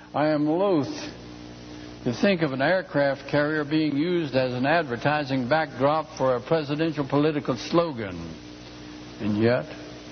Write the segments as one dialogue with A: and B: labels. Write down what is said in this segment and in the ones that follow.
A: I am loath to think of an aircraft carrier being used as an advertising backdrop for a presidential political slogan. And yet,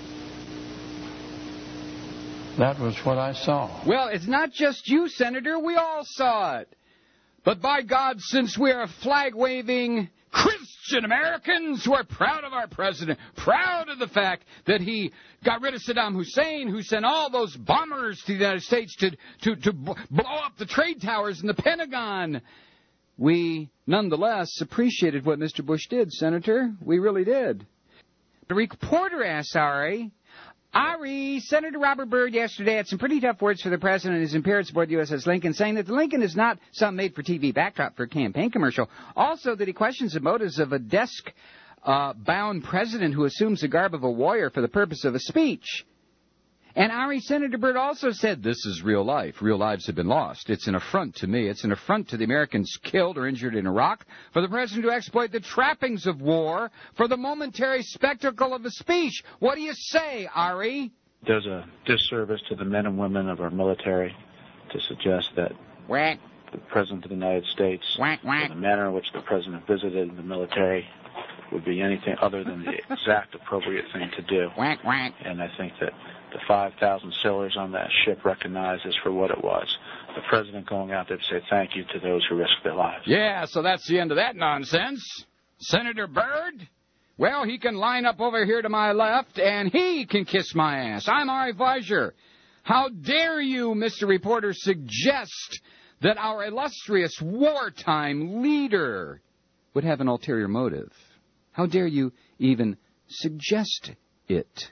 A: that was what I saw.
B: Well, it's not just you, Senator. We all saw it. But by God, since we are flag-waving Christian Americans who are proud of our president, proud of the fact that he got rid of Saddam Hussein, who sent all those bombers to the United States to blow up the trade towers in the Pentagon, we nonetheless appreciated what Mr. Bush did, Senator. We really did. The reporter asks Ari, Senator Robert Byrd yesterday had some pretty tough words for the president and his appearance aboard the USS Lincoln, saying that the Lincoln is not some made-for-TV backdrop for a campaign commercial. Also, that he questions the motives of a desk-bound president who assumes the garb of a warrior for the purpose of a speech. And Ari, Senator Byrd also said, this is real life. Real lives have been lost. It's an affront to me. It's an affront to the Americans killed or injured in Iraq for the president to exploit the trappings of war for the momentary spectacle of a speech. What do you say, Ari?
C: There's a disservice to the men and women of our military to suggest that the President of the United States, and the manner in which the President visited the military, would be anything other than the exact appropriate thing to do. And I think that the 5,000 sailors on that ship recognize this for what it was. The president going out there to say thank you to those who risked their lives.
B: Yeah, so that's the end of that nonsense. Senator Byrd, well, he can line up over here to my left, and he can kiss my ass. I'm Ari Fleischer. How dare you, Mr. Reporter, suggest that our illustrious wartime leader would have an ulterior motive? How dare you even suggest it?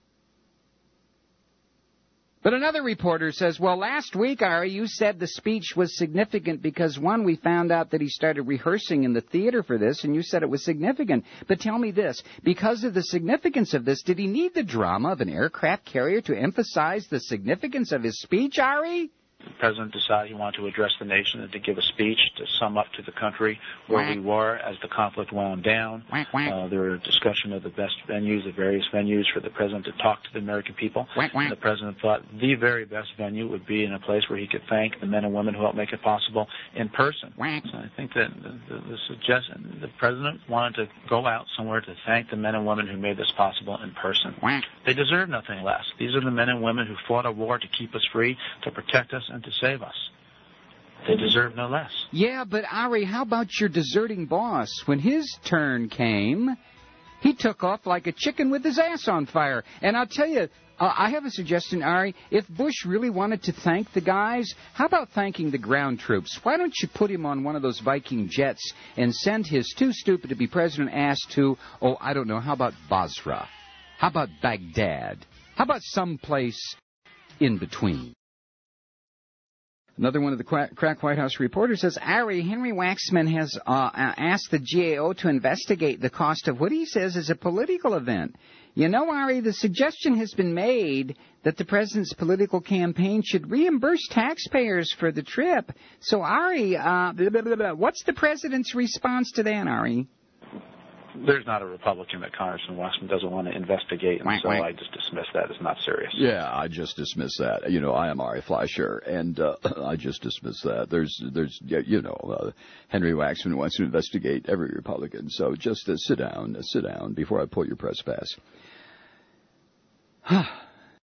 B: But another reporter says, well, last week, Ari, you said the speech was significant because, one, we found out that he started rehearsing in the theater for this, and you said it was significant. But tell me this, because of the significance of this, did he need the drama of an aircraft carrier to emphasize the significance of his speech, Ari?
C: The president decided he wanted to address the nation and to give a speech to sum up to the country where we were as the conflict wound down. There were a discussion of the best venues, the various venues for the president to talk to the American people. And the president thought the very best venue would be in a place where he could thank the men and women who helped make it possible in person. So I think that the suggestion, the president wanted to go out somewhere to thank the men and women who made this possible in person. They deserve nothing less. These are the men and women who fought a war to keep us free, to protect us, and to save us. They deserve no less.
B: Yeah, but Ari, how about your deserting boss? When his turn came, he took off like a chicken with his ass on fire. And I'll tell you, I have a suggestion, Ari. If Bush really wanted to thank the guys, how about thanking the ground troops? Why don't you put him on one of those Viking jets and send his too stupid to be president ass to, I don't know, how about Basra? How about Baghdad? How about someplace in between? Another one of the crack White House reporters says, Ari, Henry Waxman has asked the GAO to investigate the cost of what he says is a political event. You know, Ari, the suggestion has been made that the president's political campaign should reimburse taxpayers for the trip. So, Ari, what's the president's response to that, Ari?
C: There's not a Republican that Congressman Waxman doesn't want to investigate, and so I just dismiss that as not serious.
D: Yeah, I just dismiss that. You know, I am Ari Fleischer, and I just dismiss that. Henry Waxman wants to investigate every Republican, so just sit down before I pull your press pass.